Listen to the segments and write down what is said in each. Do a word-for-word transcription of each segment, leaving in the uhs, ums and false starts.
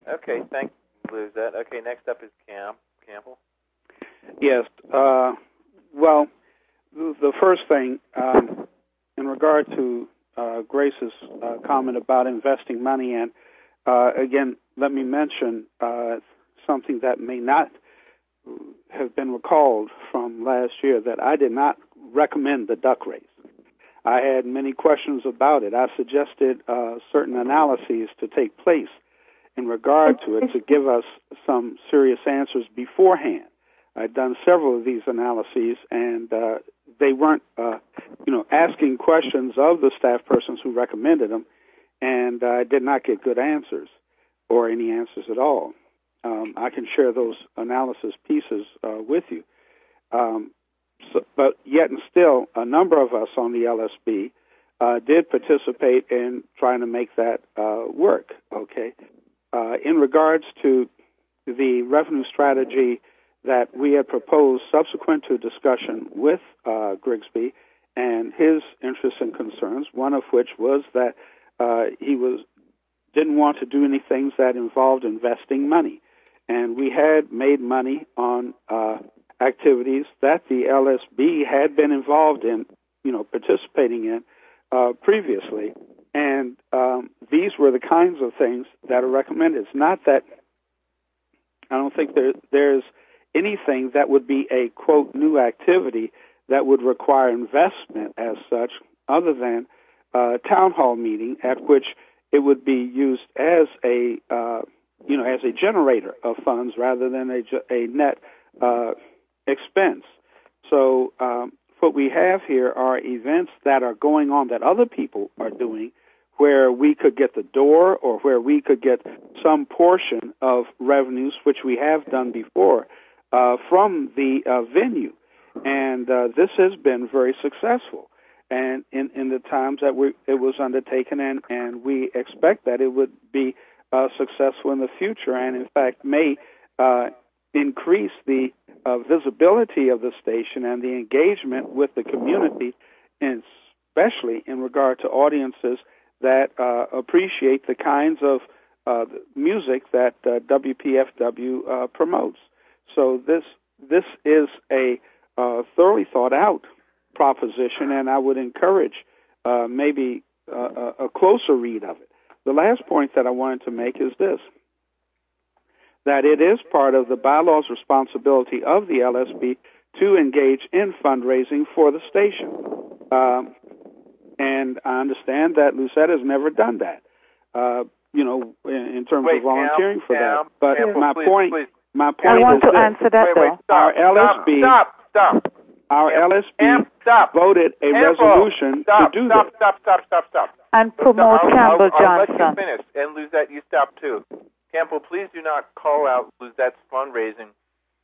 Okay, thanks, Luzette. Okay, next up is Cam Campbell. Yes. Uh, well, the first thing, um, in regard to uh, Grace's uh, comment about investing money in, uh, again, let me mention uh, something that may not have been recalled from last year, that I did not recommend the duck race. I had many questions about it. I suggested uh, certain analyses to take place in regard to it to give us some serious answers beforehand. I'd done several of these analyses, and uh, they weren't, uh, you know, asking questions of the staff persons who recommended them, and I uh, did not get good answers or any answers at all. Um, I can share those analysis pieces uh, with you. Um, so, but yet and still, a number of us on the L S B uh, did participate in trying to make that uh, work, okay? Uh, in regards to the revenue strategy that we had proposed subsequent to discussion with uh, Grigsby and his interests and concerns, one of which was that uh, he was didn't want to do any things that involved investing money. And we had made money on uh, activities that the L S B had been involved in, you know, participating in uh, previously. And um, these were the kinds of things that are recommended. It's not that I don't think there, there's anything that would be a, quote, new activity that would require investment as such, other than a town hall meeting at which it would be used as a, uh, you know, as a generator of funds rather than a, a net uh, expense. So um, what we have here are events that are going on that other people are doing, where we could get the door or where we could get some portion of revenues, which we have done before, uh, from the uh, venue. And uh, this has been very successful. And in, in the times that we, it was undertaken, and, and we expect that it would be uh, successful in the future, and in fact may uh, increase the uh, visibility of the station and the engagement with the community, and especially in regard to audiences that uh, appreciate the kinds of uh, music that uh, W P F W uh, promotes. So this this is a uh, thoroughly thought out proposition, and I would encourage uh, maybe uh, a closer read of it. The last point that I wanted to make is this, that it is part of the bylaws responsibility of the L S B to engage in fundraising for the station. Um, and I understand that Lucette has never done that, uh, you know, in, in terms wait, of volunteering Cam, for Cam, that. But Cam, my please, point, please. my point I want is to this. answer that, wait, wait, though. stop, Our L S B, stop, stop, stop. our Cam, L S B Cam, stop. voted a Campbell, resolution stop, to do stop, this. Stop, stop, stop, stop, stop. And promote I'll, Campbell I'll, I'll Johnson. let you finish, and Luzette, you stop too. Campbell, please do not call out Luzette's fundraising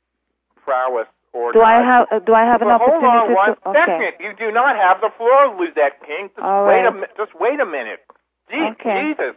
prowess or do not. I have uh, do I have an well, hold opportunity on one to second. okay. You do not have the floor, Luzette King. Just All wait right. a mi- just wait a minute. Gee, Okay. Jesus.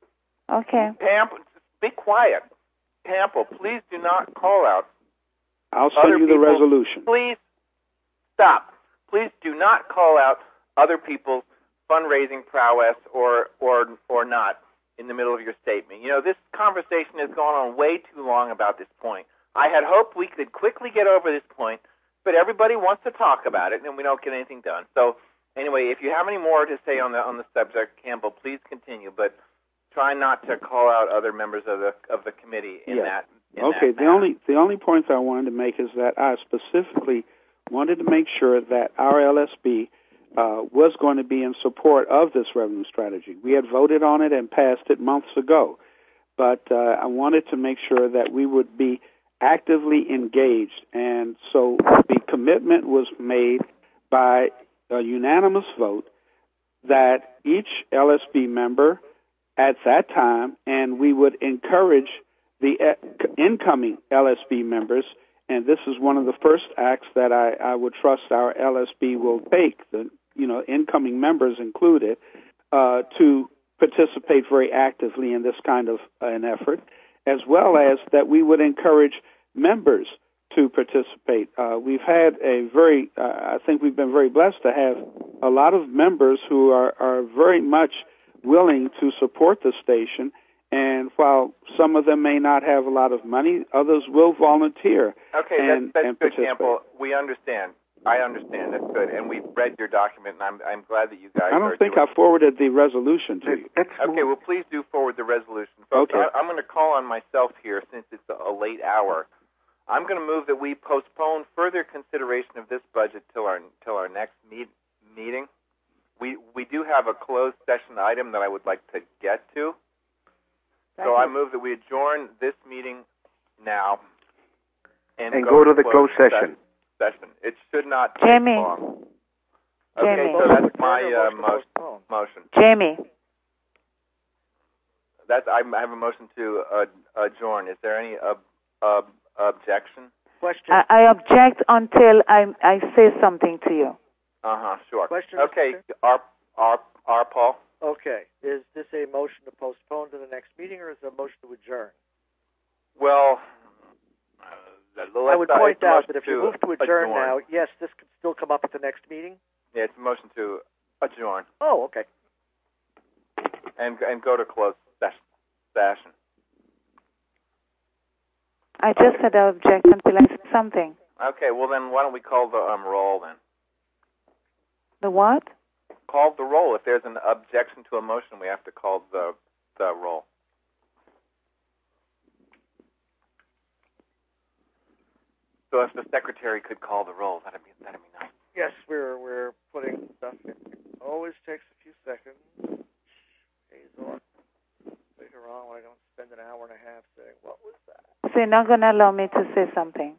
Okay. Campbell, just be quiet. Campbell, please do not call out I'll other send you the people's- resolution. Please stop. Please do not call out other people's fundraising prowess or or or not in the middle of your statement. You know, this conversation has gone on way too long about this point. I had hoped we could quickly get over this point, but everybody wants to talk about it, and we don't get anything done. So, anyway, if you have any more to say on the on the subject, Campbell, please continue, but try not to call out other members of the of the committee in Yeah. that. In Okay. that The only the only point that I wanted to make is that I specifically wanted to make sure that our L S B uh, was going to be in support of this revenue strategy. We had voted on it and passed it months ago, but uh, I wanted to make sure that we would be actively engaged, and so the commitment was made by a unanimous vote that each L S B member at that time, and we would encourage the incoming L S B members, and this is one of the first acts that I, I would trust our L S B will take, the you know incoming members included, uh, to participate very actively in this kind of uh, an effort, as well as that we would encourage members to participate. Uh, we've had a very, uh, I think we've been very blessed to have a lot of members who are, are very much willing to support the station And while some of them may not have a lot of money, others will volunteer. Okay, and, that's, that's and good, participate. Campbell. We understand. I understand. That's good. And we've read your document, and I'm, I'm glad that you guys I don't are think doing I forwarded the resolution to you. Okay, well, please do forward the resolution. Folks, Okay. I, I'm going to call on myself here since it's a, a late hour. I'm going to move that we postpone further consideration of this budget till our till our next meet, meeting. We we do have a closed session item that I would like to get to. So I move that we adjourn this meeting now and, And go, go to the closed session. Session. It should not take Jamie. long. Okay, Jamie. so that's my uh, Motion to mo- postpone. motion. Jamie. That's I have a motion to uh, adjourn. Is there any ob- ob- objection? Question. I, I object until I I say something to you. Uh huh. Sure. Question, Okay. Mister R R R Paul. Okay. Is this a motion to postpone to the next meeting, or is it a motion to adjourn? Well, uh, I would point out that if you to move to adjourn, now, yes, this could still come up at the next meeting. Yeah, it's a motion to adjourn Oh, okay. and and go to closed session. session. I just said I object until I say something. Okay. Well, then why don't we call the um, roll then? The what? Call the roll. If there's an objection to a motion, we have to call the the roll. So if the secretary could call the roll, that'd be that'd be nice. Yes, we're we're putting stuff in. Always takes a few seconds. Pays off. Later on, when I don't spend an hour and a half saying, what was that? So you're not going to allow me to say something.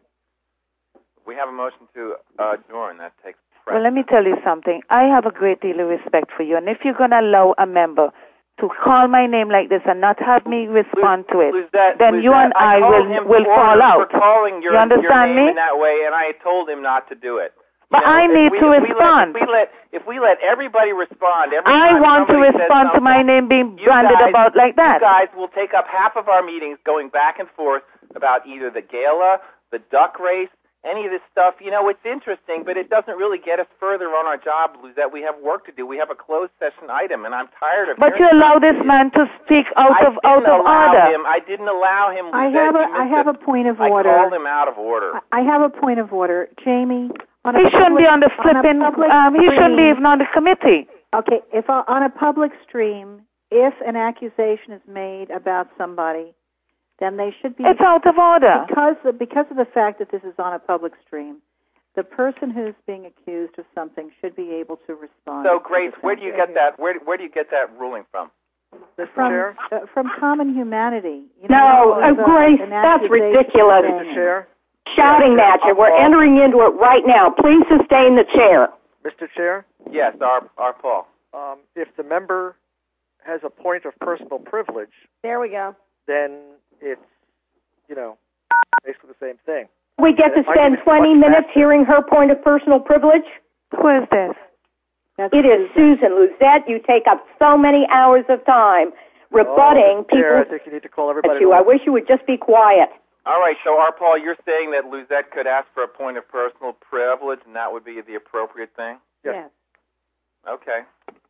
We have a motion to adjourn. That takes precedence. Well, let me tell you something. I have a great deal of respect for you, and if you're going to allow a member to call my name like this and not have me respond to it, Luzette, then you Luzette, and I, called will him will for fall order out. For calling your, you understand your name me? in that way, and I told him not to do it. But You know, I if need we, to if respond. We let, if we let if we let everybody respond, every I time want to somebody says respond to my something, name being you branded guys, about like that. You guys will take up half of our meetings going back and forth about either the gala, the duck race, any of this stuff. You know, it's interesting, but it doesn't really get us further on our job, Luzette. We have work to do. We have a closed session item, and I'm tired of. But you allow this man to speak out I of out of allow order. Him. I didn't allow him. I Luzette. have a You I missed have it. a point of I order. called him out of order. I have a point of order, Jamie. On a He shouldn't public, be on the a flipping. public Um, he shouldn't be stream- even on the committee. Okay, if uh, on a public stream, if an accusation is made about somebody, then they should be It's out of order. because of, because of the fact that this is on a public stream. The person who's being accused of something should be able to respond. So, to Grace, the where do you same- get that? Where where do you get that ruling from? Mister from Chair? uh, from common humanity? You No, know, uh, there's a- Grace, an that's accusation ridiculous. saying- Mister Chair? Shouting match, and we're entering into it right now. Please sustain the chair. Mister Chair? Yes, our our Paul. Um, if the member has a point of personal privilege, There we go. then it's, you know, basically the same thing. We get to It might spend be twenty much minutes faster. hearing her point of personal privilege. Who is this? That's It is Susan Luzette. You take up so many hours of time rebutting oh, Mister Chair, I people think you need to call everybody at you. to I order. wish you would just be quiet. All right, so our Paul, you're saying that Luzette could ask for a point of personal privilege, and that would be the appropriate thing? Yes. Yes. Okay.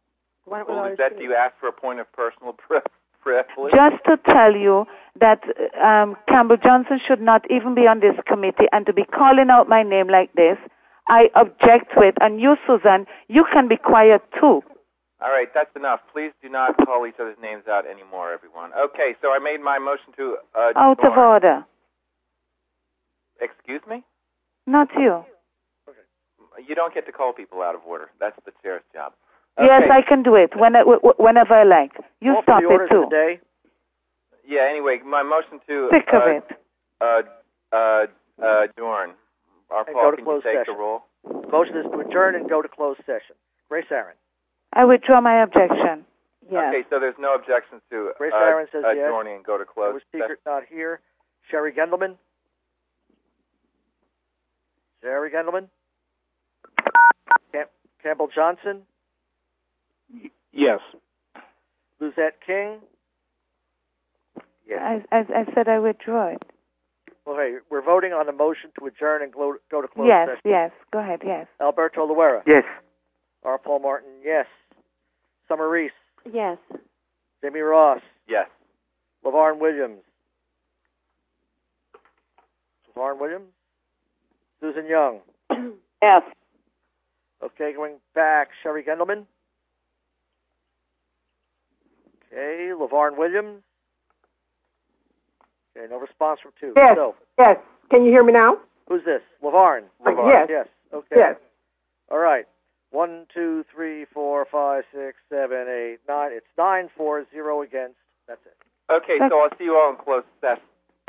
Why don't Well, we Luzette, do you ask for a point of personal pri- privilege? Just to tell you that um, Campbell Johnson should not even be on this committee, and to be calling out my name like this, I object to it. And you, Susan, you can be quiet too. All right, that's enough. Please do not call each other's names out anymore, everyone. Okay, so I made my motion to uh, Out of order. Excuse me? Not you. You don't get to call people out of order. That's the chair's job. Yes, Okay. I can do it when, whenever I like. You Call for stop the it orders too. of the day. Yeah, anyway, my motion to Sick of uh, it. uh, uh, uh, adjourn. Our And Paul, go to can you closed take session. the roll? Motion is to adjourn and go to closed session. Grace Aaron. I withdraw my objection. Yes. Okay, so there's no objections to Grace uh, Aaron says yes. adjourning and go to closed Our session. speaker not here. Sherry Gendelman. Sherry Gendelman. Cam- Campbell Johnson. Yes. Luzette King. I, I, I said I withdraw it. Okay, we're voting on the motion to adjourn and go, go to closed Yes, session. yes. Go ahead, yes. Alberto Luera. Yes. R. Paul Martin, yes. Summer Reese. Yes. Jimmy Ross. Yes. LaVarn Williams. LaVarn Williams. Susan Young. Yes. Okay, going back, Sherry Gendelman. Okay, LaVarn Williams. Okay, no response from two. Yes. So, Yes. Can you hear me now? who's this? LaVarn. LaVarn. Yes. Yes. Okay. Yes. All right. One, two, three, four, five, six, seven, eight, nine. It's nine, four, zero against. That's it. Okay, so I'll see you all in closed session.